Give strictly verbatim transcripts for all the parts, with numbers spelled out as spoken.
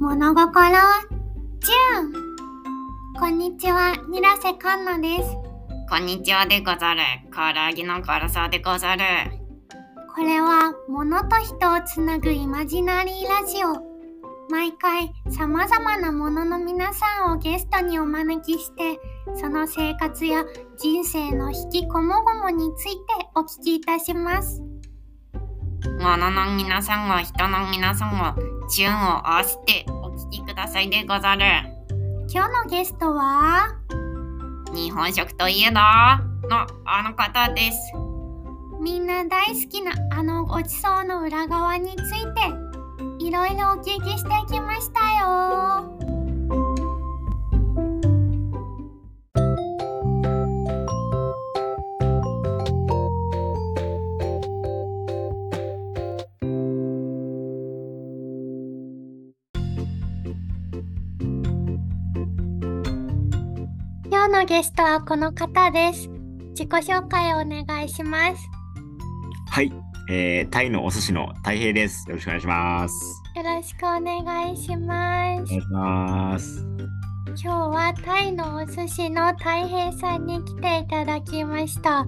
物心じゅん。こんにちは、ニラセカンナです。 こんにちはでござる。唐揚げの唐沢でござる。 これは物と人をつなぐイマジナリーラジオ。毎回様々なものの皆さんをゲストにお招きして、その生活や人生の引きこもごもについてお聞きいたします。 物の皆さんを人の皆さんをチューンを合わせてお聞きくださいでござる。 今日のゲストは日本食といえばのあの方です。 みんな大好きなあのごちそうの裏側についていろいろお聞きしてきましたよ。今日のゲストはこの方です。自己紹介をお願いします。 はい、えー、タイのお寿司のたい平です。よろしくお願いします。 よろしくお願いします。 お願いします。 今日はタイのお寿司のたい平さんに来ていただきました。はい、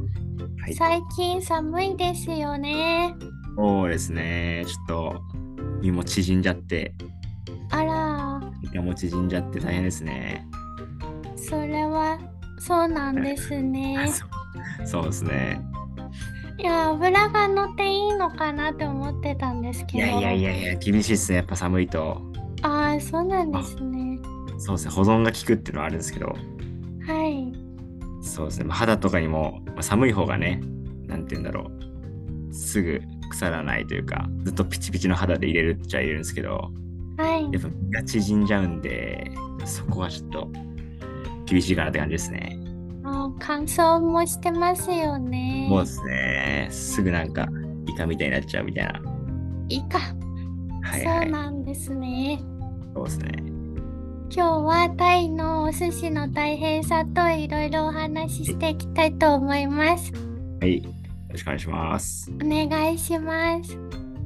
最近寒いですよね。 そうですね。ちょっと身も縮んじゃって。 あら。 身も縮んじゃって大変ですね。 それはそうなんですね。 そ, そうですね。 いや、油が乗っていいのかなって思ってたんですけど。 いやいやいやいや、厳しいですね。やっぱ寒いと。 ああ、そうなんですね。 そうですね。保存が効くっていうのはあるんですけど。 はい。 そうですね。まあ、肌とかにも、まあ、寒い方がね、なんて言うんだろう。すぐ腐らないというか、ずっとピチピチの肌で入れるっちゃ入れるんですけど。 はい。 やっぱ身が縮んじゃうんで、そこはちょっと厳しいかなって感じですね。 あ、乾燥もしてますよね。 そうですね。すぐなんかイカみたいになっちゃうみたいな。 イカ。 はいはい。 そうなんですね。 そうですね。 今日はタイのお寿司の大変さといろいろお話ししていきたいと思います。 はい。よろしくお願いします。 お願いします。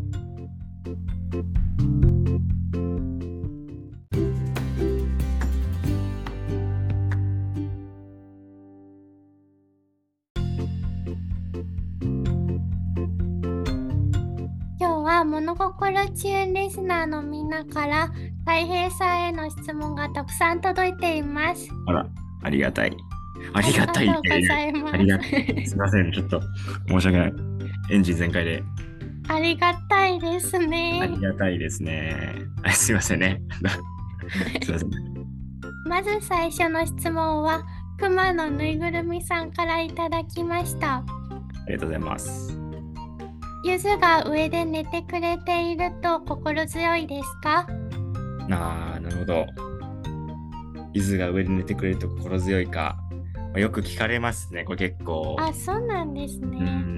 物心チューンリスナーのみんなからたい平さんへの質問がたくさん届いています。 あら、ありがたい。ありがたい。 ありがとうございます。 ありがたい。すみません、ちょっと申し訳ない。エンジン全開で。 ありがたいですね。 ありがたいですね。すみませんね。すみません。 まず最初の質問は熊のぬいぐるみさんからいただきました。 ありがとうございます。 ゆずが上で寝てくれていると心強いですか？ ああ、なるほど。ゆずが上で寝てくれると心強いか、まあ、よく聞かれますね、これ結構。 あ、そうなんですね。 うん、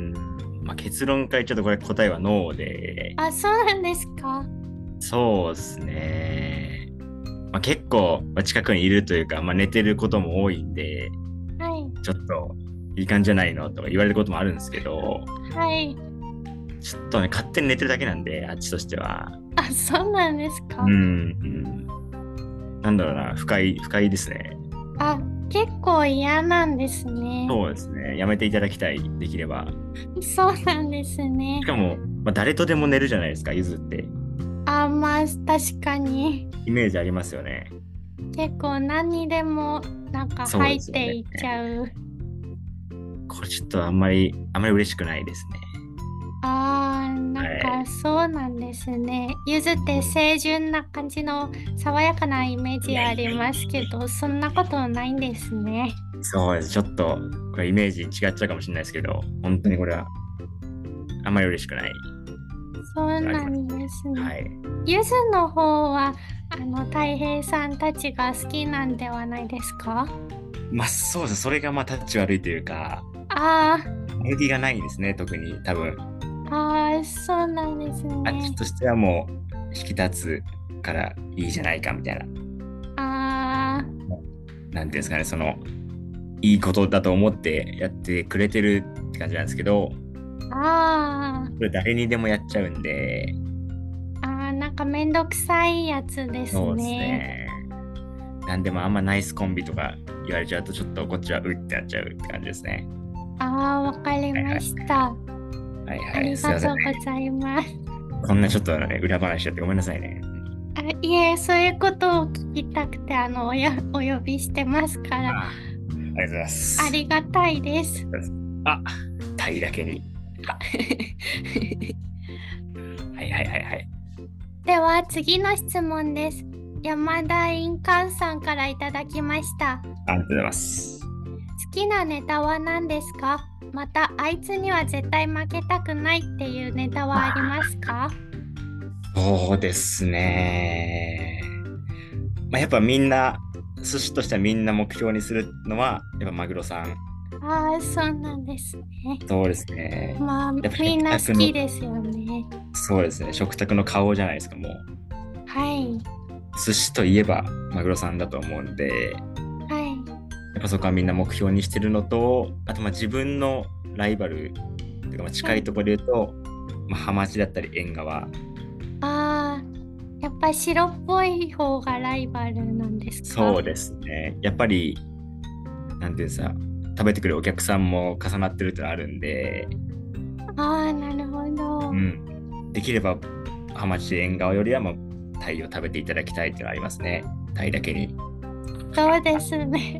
まあ、結論から言っちゃうとこれ答えはノーで。 あ、そうなんですか？ そうですね。まあ、結構近くにいるというか、まあ、寝てることも多いんで、 はい。 ちょっといい感じじゃないのとか言われることもあるんですけど、 はい。 ちょっとね、勝手に寝てるだけなんで、あっちとしては。 あ、そうなんですか？ うん、うん。なんだろうな、不快、不快ですね。 あ、結構嫌なんですね。 そうですね。やめていただきたい、できれば。 そうなんですね。 しかも、まあ、誰とでも寝るじゃないですか、ゆずって。 あ、まあ、確かに。 イメージありますよね。 結構何にでもなんか入っていっちゃう。 これちょっとあんまり、あんまり嬉しくないですね。 あー、なんかそうなんですね。ゆずって清純な感じの爽やかなイメージありますけど、そんなことないんですね。 そうです。ちょっと、これイメージ違っちゃうかもしれないですけど、本当にこれは、あんまり嬉しくない。 そうなんですね。 はい。 ゆずの方は、あの、たい平さんたちが好きなんではないですか？ まあそうです。それがまあタッチ悪いというか、 あー。悪気がないんですね、特に、多分。 ああ、そうなんですね。 あっちとしてはもう引き立つからいいじゃないかみたいな。 ああ。 なんていうんですかね、そのいいことだと思ってやってくれてるって感じなんですけど、 ああ。 これ誰にでもやっちゃうんで。 ああ、なんかめんどくさいやつですそうですね。 ね。なんでもあんまナイスコンビとか言われちゃうとちょっとこっちはうってなっちゃうって感じですね。 ああ、わかりました。 はいありはい。すいがとうませんね。 ございます。 こんなちょっとね、裏話しちゃってごめんなさいね。 あ、いえ、そういうことを聞きたくて、あの、おや、お呼びしてますかあら、 ありがとうございます。 ありがたいです。 あ、タイだけに。はいはいはいはい。 では、次の質問です。山田印鑑さんからいただきました。 ありがとうございます。 好きなネタは何ですか？また、あいつには絶対負けたくないっていうネタはありますか？ そうですね。まあ、やっぱみんな、寿司としてはみんな目標にするのは、やっぱマグロさん。 ああ、そうなんですね。 そうですね。 まあ、 やっぱみんな食卓の好きですよね。 そうですね。食卓の顔じゃないですか、もう。 はい。 寿司といえばマグロさんだと思うんで、 はい。 やっぱそこはみんな目標にしてるのと、あとまあ自分のライバル、ていうかまあ近いところで言うと、まあ、ハマチだったり縁側。 ああ、やっぱ白っぽい方がライバルなんですか？ そうですね。やっぱり、なんていうんですか、食べてくるお客さんも重なってるってのあるんで、 ああ、なるほど。 うん。できれば、ハマチ縁側よりは、まあ、タイを食べていただきたいっていうのはありますね。タイだけに。 そうですね。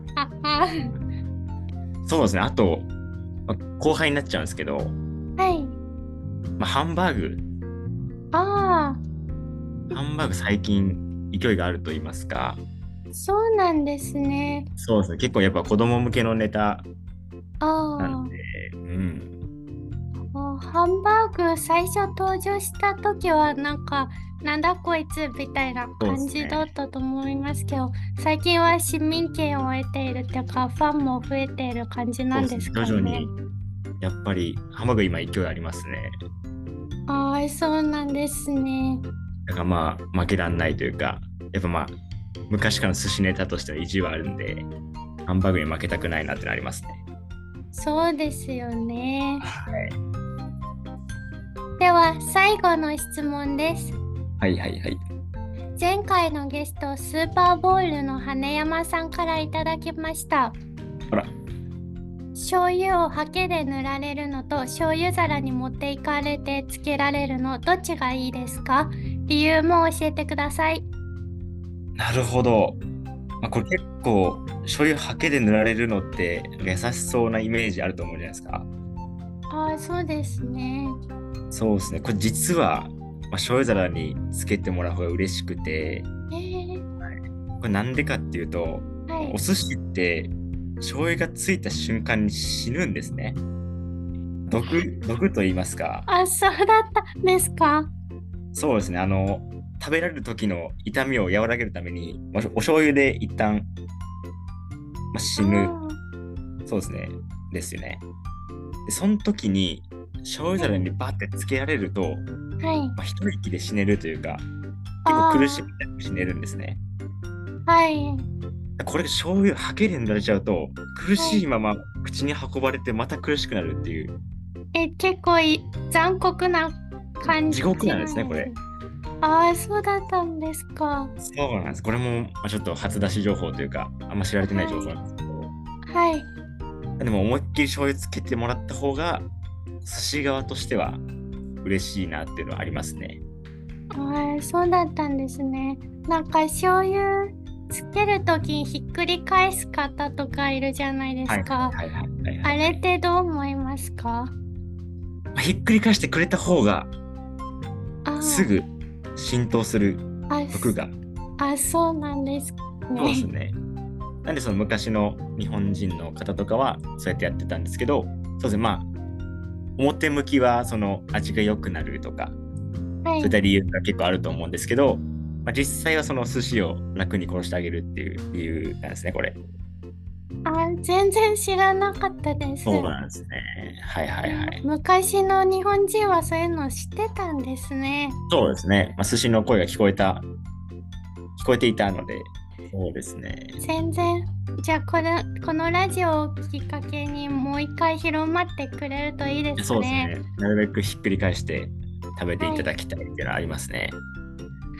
そうですね。あと、まあ後輩になっちゃうんですけど、 はい。 まあ、ハンバーグ、 あハンバーグ最近勢いがあると言いますか、 あ、そうなんですね。 そうですね。結構やっぱ子供向けのネタあなんで、うん。 あ、ハンバーグ最初登場した時はなんか、なんだこいつみたいな感じだったと思いますけど、最近は市民権を得ているというか、ファンも増えている感じなんですかね。 徐々に、やっぱりハンバーグ今勢いありますね。 ああ、そうなんですね。 だからまあ負けらんないというか、やっぱまあ昔からの寿司ネタとしての意地はあるんで、ハンバーグに負けたくないなってのありますね。 そうですよね。 はいでは、最後の質問です。 はいはいはい。 前回のゲスト、スーパーボールの羽山さんからいただきました。 ほら、 醤油をハケで塗られるのと醤油皿に持っていかれてつけられるのどっちがいいですか？理由も教えてください。 なるほど。まあ、これ結構醤油ハケで塗られるのって優しそうなイメージあると思うじゃないですか。 ああ、そうですね。 そうですね。これ実は、まあ、醤油皿につけてもらう方が嬉しくて、 えー、 これなんでかっていうと、 はいお。寿司って醤油がついた瞬間に死ぬんですね。毒、毒と言いますか。 あ、そうだったんですか？ そうですね。あの、食べられる時の痛みを和らげるために、まあお醤油で一旦、まあ、死ぬ。 あそうですね。ですよね。で、その時に醤油皿にバッてつけられると、 ーはい。 まあ、一息で死ねるというか、結あー構苦しみなく死ねるんですね。 はい。 これ醤油ハケで塗られちゃうと、苦しいまま口に運ばれてまた苦しくなるっていう、 え、結構い残酷な感じ。 地獄なんですね、これ。。 ああ、そうだったんですか。 そうなんです。これもまあちょっと初出し情報というか、あんま知られてない情報なんですけど、 はい。 でも思いっきり醤油つけてもらった方が、寿司側としては嬉しいなっていうのはありますね。 ああ、そうだったんですね。なんか醤油つけるときにひっくり返す方とかいるじゃないですか。 はいはいはいはい、 あはい。 れってどう思いますか？ まあひっくり返してくれた方があーすぐ浸透するあ、 毒が。 あ、そうなんですそうですね。 ね。なんでその昔の日本人の方とかはそうやってやってたんですけど、そうですね。まあ表向きはその味が良くなるとか、 はいそういった理由が結構あると思うんですけど、まあ、実際はその寿司を楽に殺してあげるっていう理由なんですね、これ。 あ、全然知らなかったです。 そうなんですね。はいはいはい。 昔の日本人はそういうの知ってたんですね。 そうですね。まあ、寿司の声が聞こえた、聞こえていたので、そうですね。 全然。じゃあこれ、このラジオをきっかけにもう一回広まってくれるといいですね。 そうですね。なるべくひっくり返して食べていただきたいっていうのはありますね。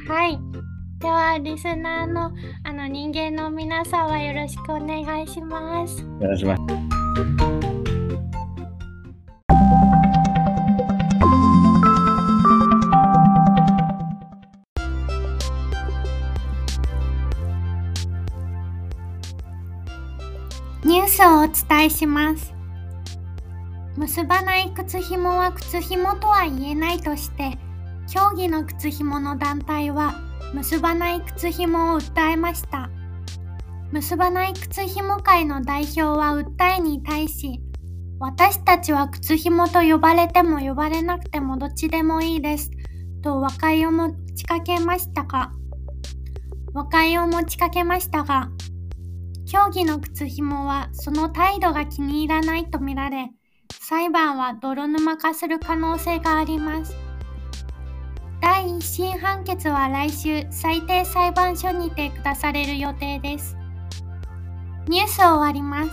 はい。では、リスナーの、あの人間の皆さんはよろしくお願いします。 お願いします。 ニュースをお伝えします。結ばない靴ひもは靴ひもとは言えないとして、競技の靴ひもの団体は結ばない靴ひもを訴えました。結ばない靴ひも会の代表は訴えに対し、私たちは靴ひもと呼ばれても呼ばれなくてもどっちでもいいですと和解を持ちかけましたが、和解を持ちかけましたが、競技の靴ひもはその態度が気に入らないとみられ、裁判は泥沼化する可能性があります。第一審判決は来週最低裁判所にて下される予定です。ニュースを終わります。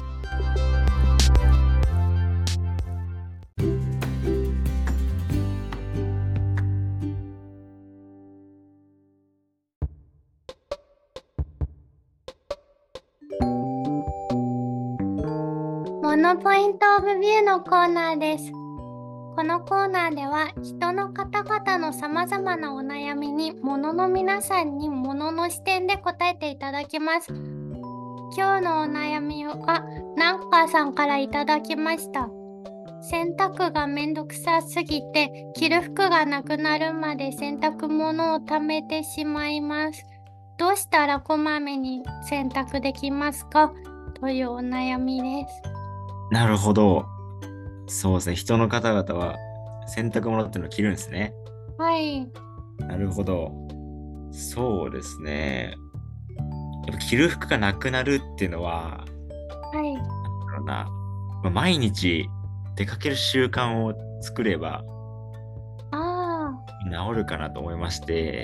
モノポイントオブビューのコーナーです。このコーナーでは人の方々のさまざまなお悩みに物の皆さんに物の視点で答えていただきます。今日のお悩みはなんかさんからいただきました。洗濯がめんどくさすぎて着る服がなくなるまで洗濯物を貯めてしまいます。どうしたらこまめに洗濯できますかというお悩みです。 なるほど。そうですね。人の方々は洗濯物っていうのを着るんですね。 はい。 なるほど。そうですね。やっぱ着る服がなくなるっていうのは、 はい。 なんだろうな。まあ毎日出かける習慣を作ればあ治るかなと思いまして、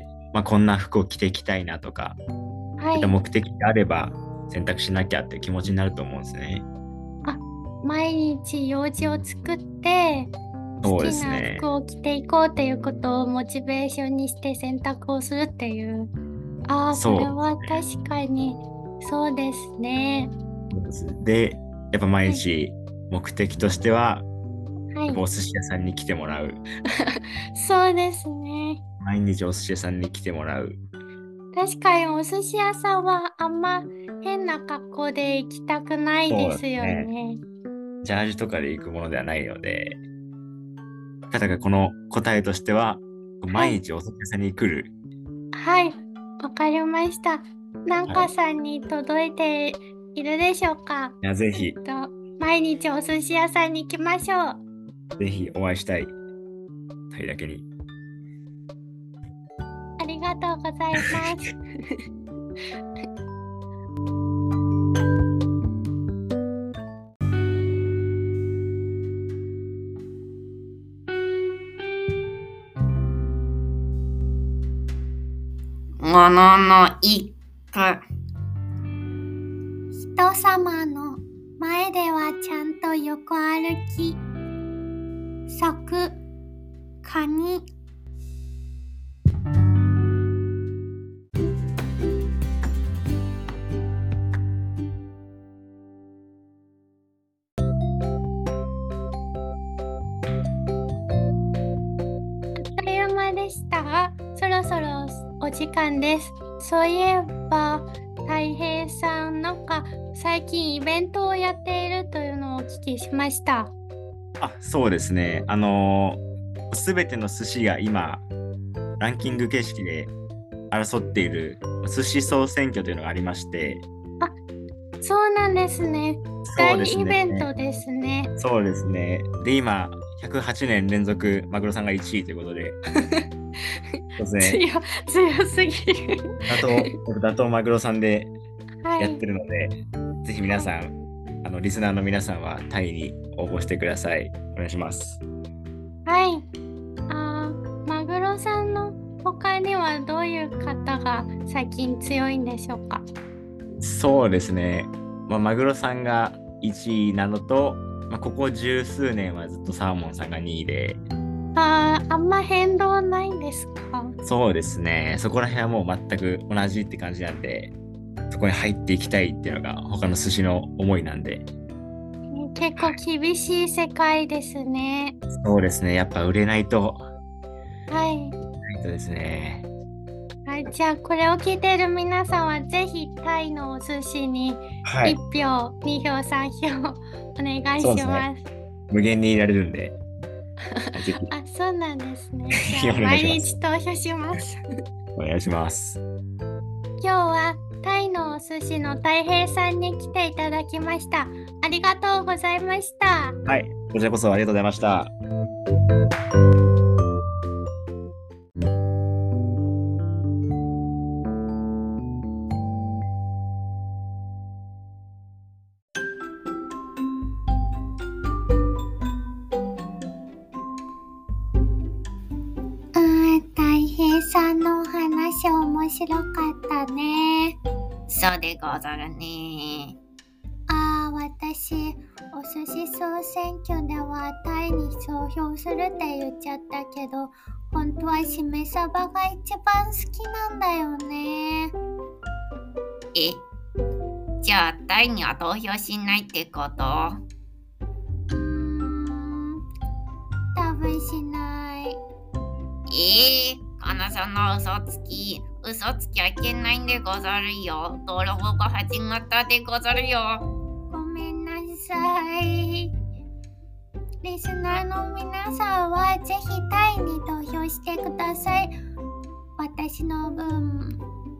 まあ、こんな服を着ていきたいなとか、 あ、はい。 目的があれば選択しなきゃって気持ちになると思うんですね。 毎日用事を作って好きな服を着ていこうっていうことをモチベーションにして選択をするっていう。ああ、それは確かにそうですね。 で、やっぱ毎日目的としては、 はい、 やっぱお寿司屋さんに来てもらう。 そうですね。 毎日お寿司屋さんに来てもらう。 確かにお寿司屋さんはあんま変な格好で行きたくないですよね。 ジャージとかで行くものではないので、だからこの答えとしては、毎日お寿司屋さんに来る。 はい、わかりました。なんかさんに届いているでしょうか。 いや、ぜひ、 えっと、毎日お寿司屋さんに行きましょう。ぜひお会いしたい。たいだけに。 ありがとうございます。 ものの一句。 人様の前ではちゃんと横歩き。作、カニ。あっという間でしたが、そろそろお時間です。そういえば、たい平さん、なんか最近イベントをやっているというのをお聞きしました。 あ、そうですね。あのー、すべての寿司が今、ランキング形式で争っている寿司総選挙というのがありまして。 あ、そうなんですね。大イベントですね。 そうですね。で、今、ひゃくはちねん連続マグロさんがいちいということで。そうですね、 強, 強すぎる打倒マグロさんでやってるので、はい、ぜひ皆さん、あのリスナーの皆さんはタイに応募してください。お願いします。 はい。あ、マグロさんの他にはどういう方が最近強いんでしょうか。 そうですね。まあ、マグロさんがいちいなのと、まあ、ここ十数年はずっとサーモンさんがにいで。 あー、あんま変動ないんですか？ そうですね。そこら辺はもう全く同じって感じなんで、そこに入っていきたいっていうのが他の寿司の思いなんで。 結構厳しい世界ですね。 そうですね。やっぱ売れないと、 はい。 ないとですね。 はい、じゃあこれを聞いている皆さんはぜひタイのお寿司にはいいち。票、に票、さん票お願いしそうですます。 ね。無限にいられるんで。ぜひあ、そうなんですね。じゃあお願い毎し日投票します。 お願いします。 今日はタイのお寿司のたい平さんに来ていただきました。ありがとうございました。 はい。こちらこそありがとうございました。 あー、たい平さんのお話面白かったね。 そうでござるね。 あー、私、お寿司総選挙ではタイに投票するって言っちゃったけど、本当はしめ鯖が一番好きなんだよね。 え、じゃあタイには投票しないってこと？ うーん、多分しない。 えー、かなさんの嘘つき。嘘つきはいけないんでござるよ。登録が始まったでござるよ。 ごめんなさい。リスナーの皆さんはぜひタイに投票してください。私の分。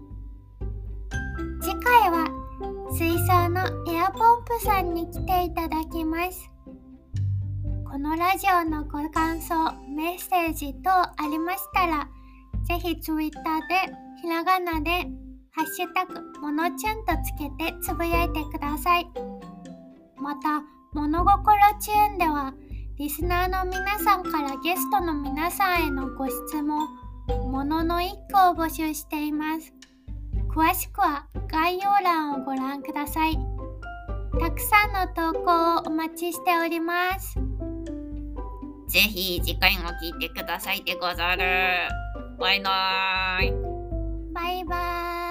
次回は水槽のエアポンプさんに来ていただきます。このラジオのご感想、メッセージ等ありましたら、ぜひツイッターでひらがなでハッシュタグものちゅんとつけてつぶやいてください。また、物心チューンではリスナーの皆さんからゲストの皆さんへのご質問、ものの一句を募集しています。詳しくは概要欄をご覧ください。たくさんの投稿をお待ちしております。 ぜひ次回も聞いてくださいでござる。バイバーイ。 バイバーイ。